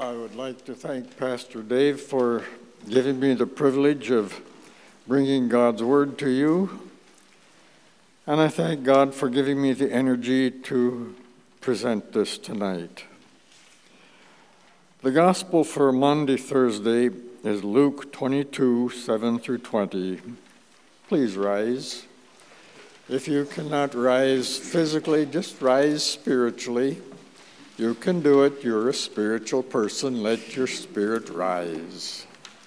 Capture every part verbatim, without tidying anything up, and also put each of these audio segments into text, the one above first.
I would like to thank Pastor Dave for giving me the privilege of bringing God's Word to you. And I thank God for giving me the energy to present this tonight. The Gospel for Monday, Thursday is Luke twenty-two, seven through twenty. Please rise. If you cannot rise physically, just rise spiritually. You can do it. You're a spiritual person. Let your spirit rise.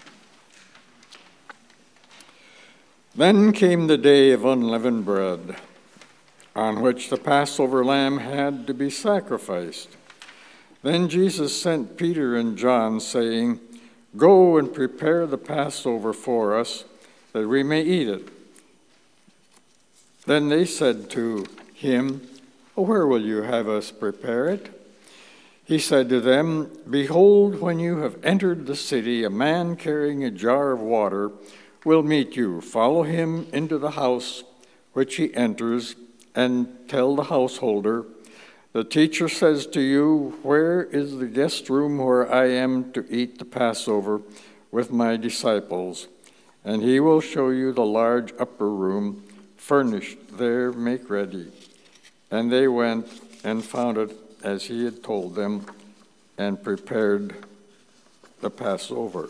Then came the day of unleavened bread, on which the Passover lamb had to be sacrificed. Then Jesus sent Peter and John, saying, "Go and prepare the Passover for us, that we may eat it." Then they said to him, "Where will you have us prepare it?" He said to them, "Behold, when you have entered the city, a man carrying a jar of water will meet you. Follow him into the house which he enters, and tell the householder, 'The teacher says to you, where is the guest room where I am to eat the Passover with my disciples?' And he will show you the large upper room, furnished. There make ready." And they went and found it as he had told them, and prepared the Passover.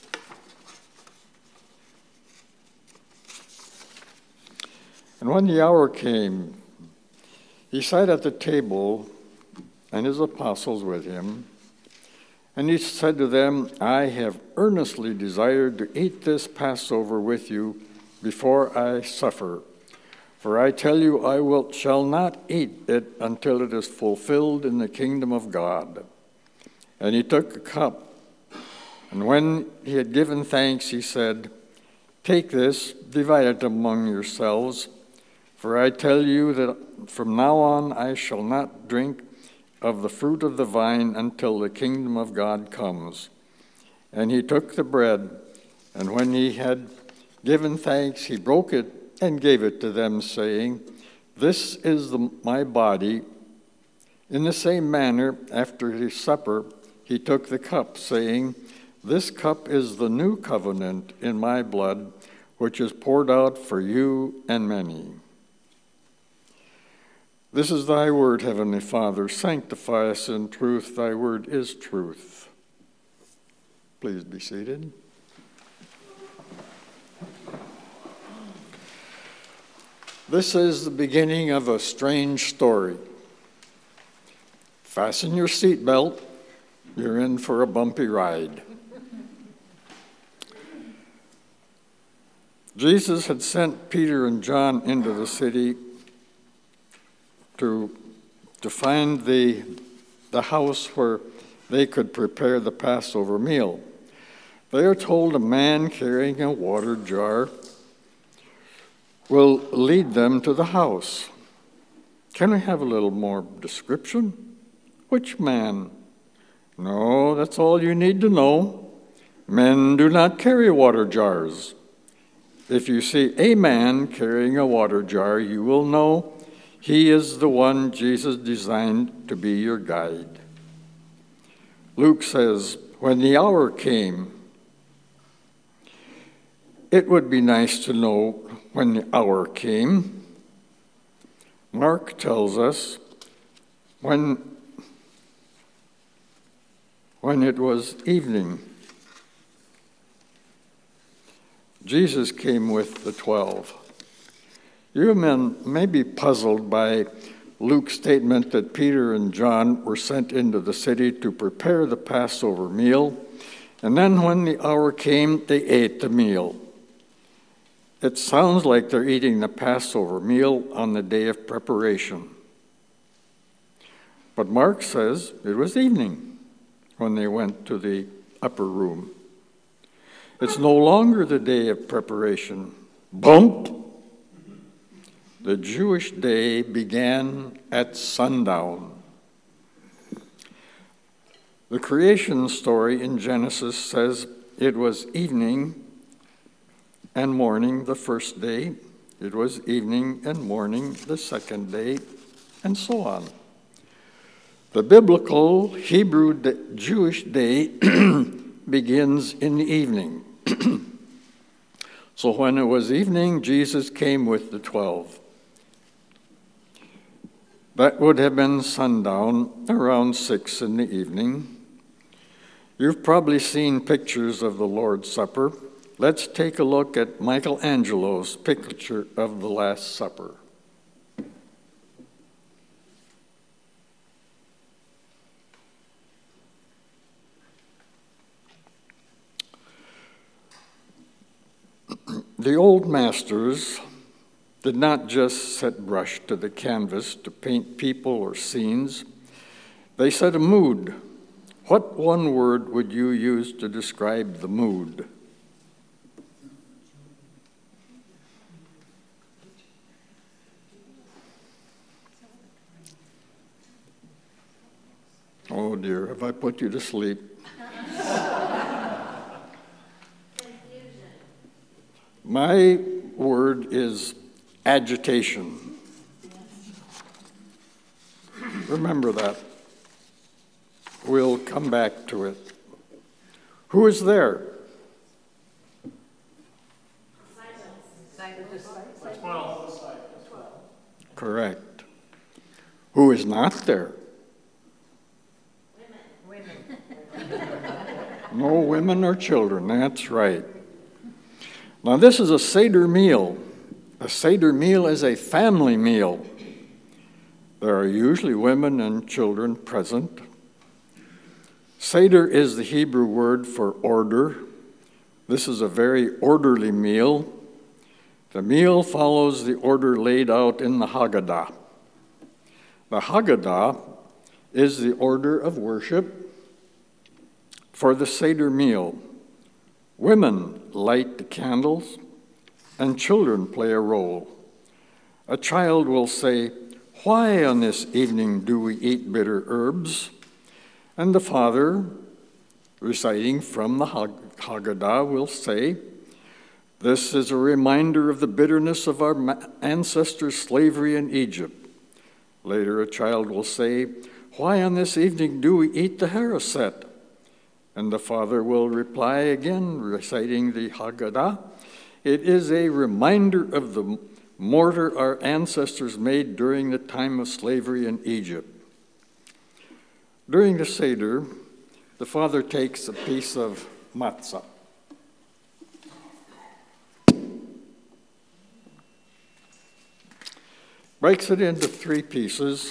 And when the hour came, he sat at the table, and his apostles with him. And he said to them, "I have earnestly desired to eat this Passover with you before I suffer. For I tell you, I will, shall not eat it until it is fulfilled in the kingdom of God." And he took a cup, and when he had given thanks, he said, "Take this, divide it among yourselves. For I tell you that from now on I shall not drink of the fruit of the vine until the kingdom of God comes." And he took the bread, and when he had given thanks, he broke it and gave it to them, saying, "This is the, my body." In the same manner, after his supper, he took the cup, saying, "This cup is the new covenant in my blood, which is poured out for you and many." This is thy word, Heavenly Father. Sanctify us in truth. Thy word is truth. Please be seated. This is the beginning of a strange story. Fasten your seatbelt. You're in for a bumpy ride. Jesus had sent Peter and John into the city to, to find the, the house where they could prepare the Passover meal. They are told a man carrying a water jar will lead them to the house. Can we have a little more description? Which man? No, that's all you need to know. Men do not carry water jars. If you see a man carrying a water jar, you will know he is the one Jesus designed to be your guide. Luke says, when the hour came, it would be nice to know when the hour came. Mark tells us when, when it was evening. Jesus came with the twelve. You men may be puzzled by Luke's statement that Peter and John were sent into the city to prepare the Passover meal, and then when the hour came, they ate the meal. It sounds like they're eating the Passover meal on the day of preparation. But Mark says it was evening when they went to the upper room. It's no longer the day of preparation. Bump! The Jewish day began at sundown. The creation story in Genesis says it was evening and morning the first day, it was evening and morning the second day, and so on. The biblical Hebrew Jewish day begins in the evening. So when it was evening, Jesus came with the twelve. That would have been sundown, around six in the evening. You've probably seen pictures of the Lord's Supper. Let's take a look at Michelangelo's picture of the Last Supper. The old masters did not just set brush to the canvas to paint people or scenes. They set a mood. What one word would you use to describe the mood? Oh dear, have I put you to sleep? My word is agitation. Remember that. We'll come back to it. Who is there? Correct. Who is not there? Women. No women or children, that's right. Now, this is a Seder meal. A Seder meal is a family meal. There are usually women and children present. Seder is the Hebrew word for order. This is a very orderly meal. The meal follows the order laid out in the Haggadah. The Haggadah is the order of worship for the Seder meal. Women light the candles, and children play a role. A child will say, "Why on this evening do we eat bitter herbs?" And the father, reciting from the Haggadah, will say, "This is a reminder of the bitterness of our ancestors' slavery in Egypt." Later, a child will say, "Why on this evening do we eat the haroset?" And the father will reply again, reciting the Haggadah, "It is a reminder of the mortar our ancestors made during the time of slavery in Egypt." During the Seder, the father takes a piece of matzah. Breaks it into three pieces,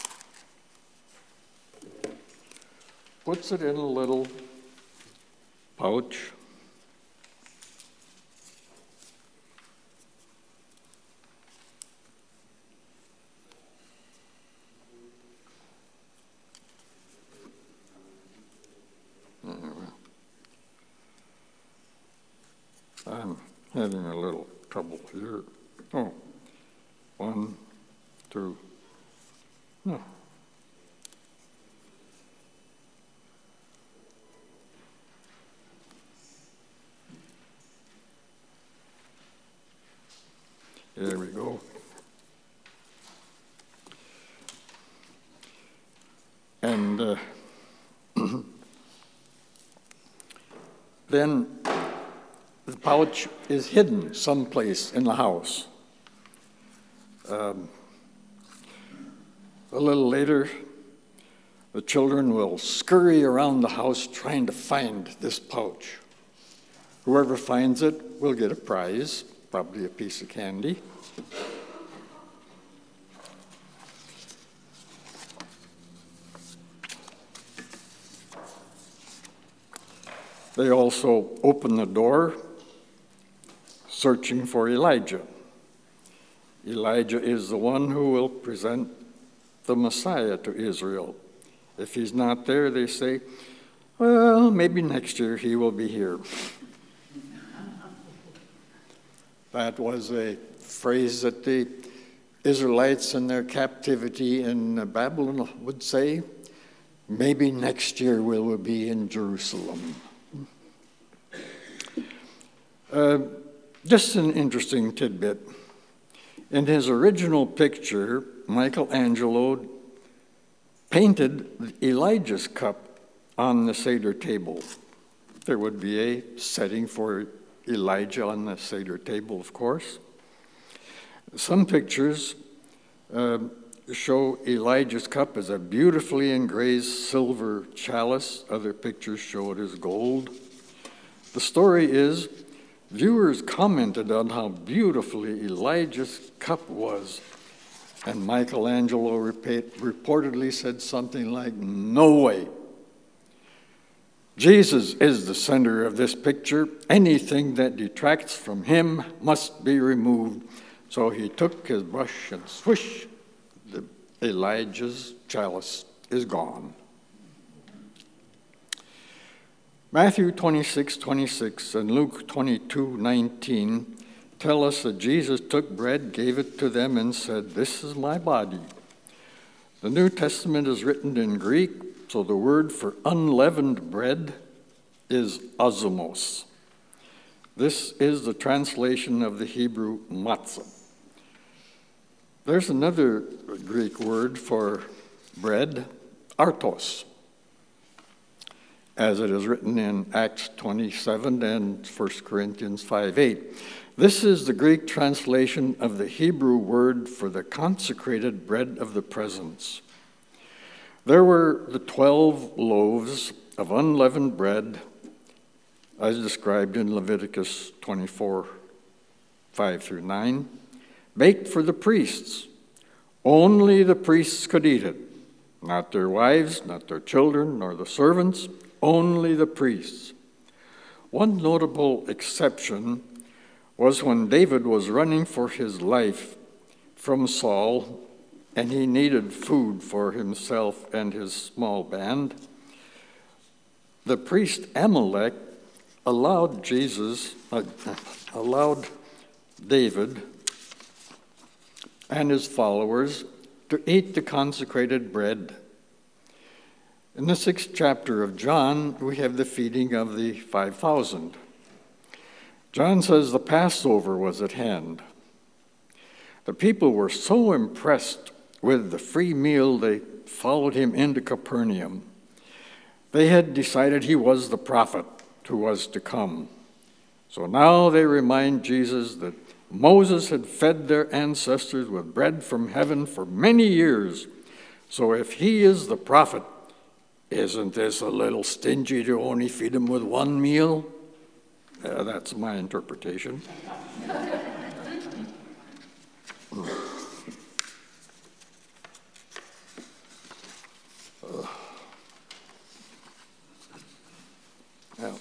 puts it in a little pouch, I'm having a little trouble here. Oh, one, two, no. There we go. And uh, then the pouch is hidden someplace in the house. Um, a little later, the children will scurry around the house trying to find this pouch. Whoever finds it will get a prize, probably a piece of candy. They also open the door, searching for Elijah. Elijah is the one who will present the Messiah to Israel. If he's not there, they say, well, maybe next year he will be here. That was a phrase that the Israelites in their captivity in Babylon would say, maybe next year we will be in Jerusalem. Uh, just an interesting tidbit. In his original picture, Michelangelo painted Elijah's cup on the Seder table. There would be a setting for Elijah on the Seder table, of course. Some pictures uh, show Elijah's cup as a beautifully engraved silver chalice. Other pictures show it as gold. The story is, viewers commented on how beautifully Elijah's cup was, and Michelangelo repeat, reportedly said something like, "No way. Jesus is the center of this picture. Anything that detracts from him must be removed." So he took his brush and swish, the Elijah's chalice is gone. Matthew twenty-six twenty-six and Luke twenty-two nineteen tell us that Jesus took bread, gave it to them, and said, "This is my body." The New Testament is written in Greek, so the word for unleavened bread is osmos. This is the translation of the Hebrew matzah. There's another Greek word for bread, artos, as it is written in Acts twenty-seven and First Corinthians five eight. This is the Greek translation of the Hebrew word for the consecrated bread of the presence. There were the twelve loaves of unleavened bread, as described in Leviticus twenty-four, five through nine, baked for the priests. Only the priests could eat it, not their wives, not their children, nor the servants, only the priests. One notable exception was when David was running for his life from Saul, and he needed food for himself and his small band. The priest Amalek allowed Jesus, uh, allowed David and his followers to eat the consecrated bread. In the sixth chapter of John, we have the feeding of the five thousand. John says the Passover was at hand. The people were so impressed with the free meal, they followed him into Capernaum. They had decided he was the prophet who was to come. So now they remind Jesus that Moses had fed their ancestors with bread from heaven for many years. So if he is the prophet, isn't this a little stingy to only feed them with one meal? Uh, that's my interpretation. uh. Now,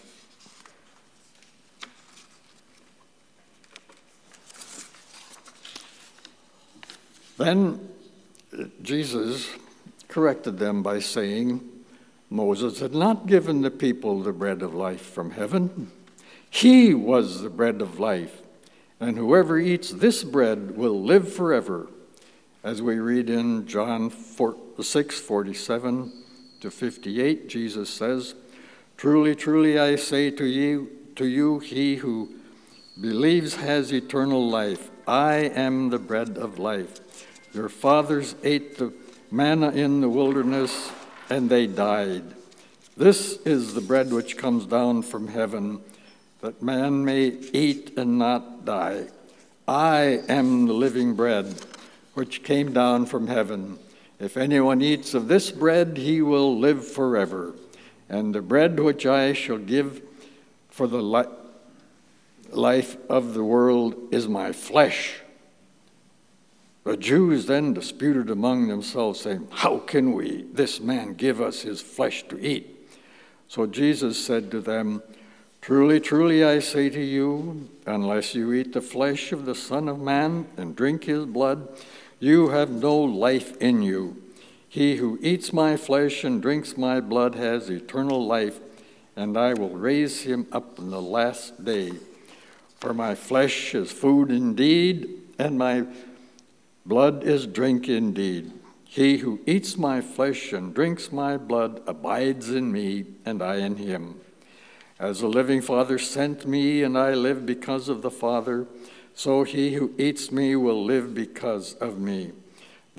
then Jesus corrected them by saying, Moses had not given the people the bread of life from heaven. He was the bread of life, and whoever eats this bread will live forever, as we read in John six forty-seven to fifty-eight. Jesus says, "Truly, truly, I say to you, to you, he who believes has eternal life. I am the bread of life. Your fathers ate the manna in the wilderness, and they died. This is the bread which comes down from heaven, that man may eat and not die. I am the living bread which came down from heaven. If anyone eats of this bread, he will live forever. And the bread which I shall give for the li- life of the world is my flesh." The Jews then disputed among themselves, saying, "How can we, this man, give us his flesh to eat?" So Jesus said to them, "Truly, truly, I say to you, unless you eat the flesh of the Son of Man and drink his blood, you have no life in you. He who eats my flesh and drinks my blood has eternal life, and I will raise him up in the last day. For my flesh is food indeed, and my blood is drink indeed. He who eats my flesh and drinks my blood abides in me, and I in him. As the living Father sent me, and I live because of the Father, so he who eats me will live because of me.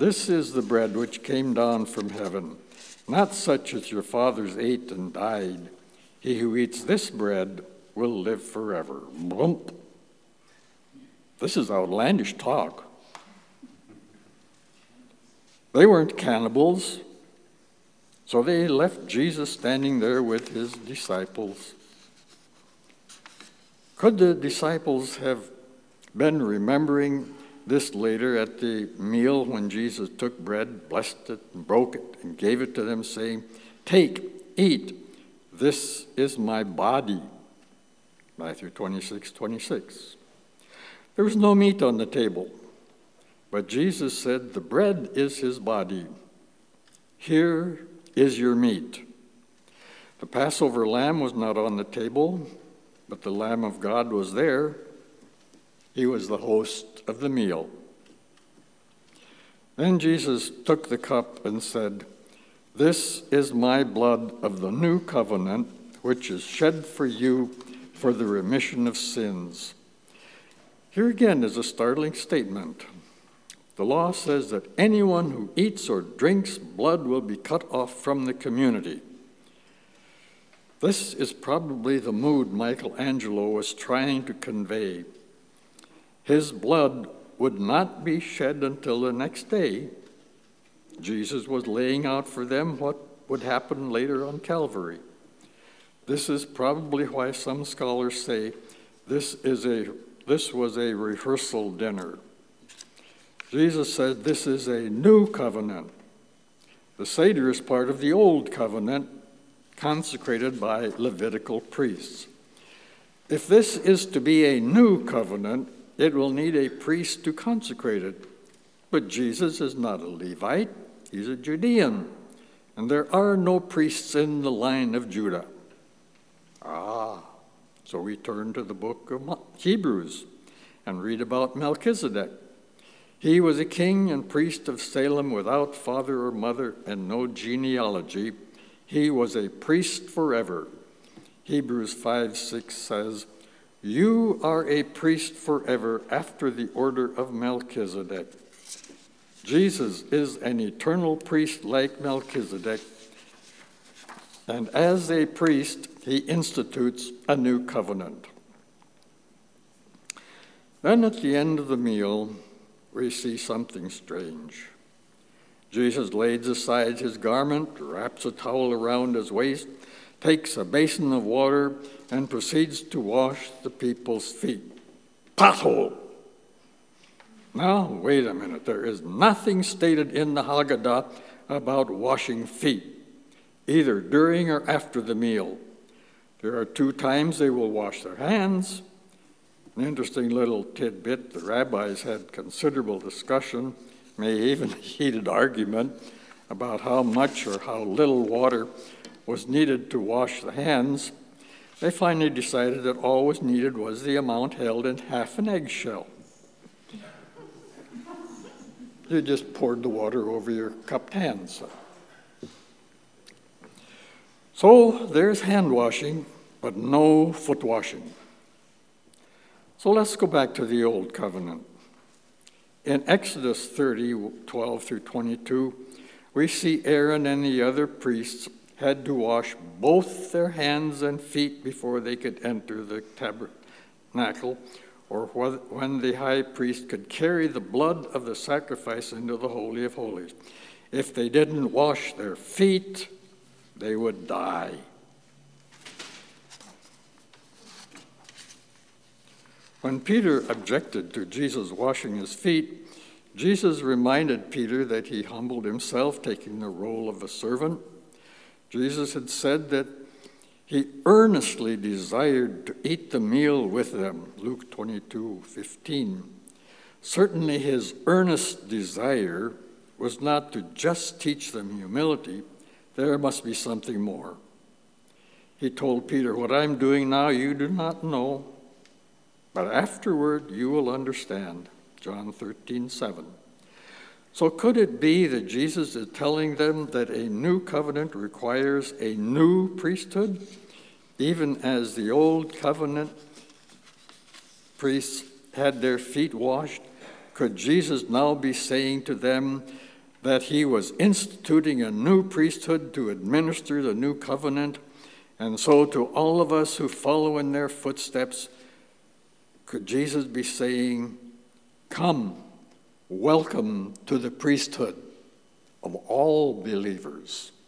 This is the bread which came down from heaven, not such as your fathers ate and died. He who eats this bread will live forever. Blump. This is outlandish talk. They weren't cannibals, so they left Jesus standing there with his disciples. Could the disciples have been remembering this later at the meal when Jesus took bread, blessed it, and broke it, and gave it to them, saying, "Take, eat, this is my body." Matthew twenty-six, twenty-six. There was no meat on the table, but Jesus said, "The bread is his body. Here is your meat." The Passover lamb was not on the table, but the Lamb of God was there. He was the host of the meal. Then Jesus took the cup and said, "This is my blood of the new covenant, which is shed for you for the remission of sins." Here again is a startling statement. The law says that anyone who eats or drinks blood will be cut off from the community. This is probably the mood Michelangelo was trying to convey. His blood would not be shed until the next day. Jesus was laying out for them what would happen later on Calvary. This is probably why some scholars say this is a this was a rehearsal dinner. Jesus said this is a new covenant. The Seder is part of the old covenant consecrated by Levitical priests. If this is to be a new covenant, it will need a priest to consecrate it. But Jesus is not a Levite, he's a Judean, and there are no priests in the line of Judah. Ah, so we turn to the book of Hebrews and read about Melchizedek. He was a king and priest of Salem without father or mother and no genealogy. He was a priest forever. Hebrews five six says, "You are a priest forever after the order of Melchizedek." Jesus is an eternal priest like Melchizedek, and as a priest, he institutes a new covenant. Then at the end of the meal, we see something strange. Jesus lays aside his garment, wraps a towel around his waist, takes a basin of water, and proceeds to wash the people's feet. Pothole! Now, wait a minute. There is nothing stated in the Haggadah about washing feet, either during or after the meal. There are two times they will wash their hands. An interesting little tidbit, the rabbis had considerable discussion, maybe even a heated argument, about how much or how little water was needed to wash the hands. They finally decided that all was needed was the amount held in half an eggshell. You just poured the water over your cupped hands. So there's hand washing, but no foot washing. So let's go back to the Old Covenant. In Exodus thirty, twelve through twenty-two, we see Aaron and the other priests had to wash both their hands and feet before they could enter the tabernacle, or when the high priest could carry the blood of the sacrifice into the Holy of Holies. If they didn't wash their feet, they would die. When Peter objected to Jesus washing his feet, Jesus reminded Peter that he humbled himself, taking the role of a servant. Jesus had said that he earnestly desired to eat the meal with them, Luke twenty-two fifteen. Certainly his earnest desire was not to just teach them humility. There must be something more. He told Peter, "What I'm doing now you do not know, but afterward you will understand," John thirteen seven. So could it be that Jesus is telling them that a new covenant requires a new priesthood, even as the old covenant priests had their feet washed? Could Jesus now be saying to them that he was instituting a new priesthood to administer the new covenant. And so to all of us who follow in their footsteps, could Jesus be saying, come, welcome to the priesthood of all believers.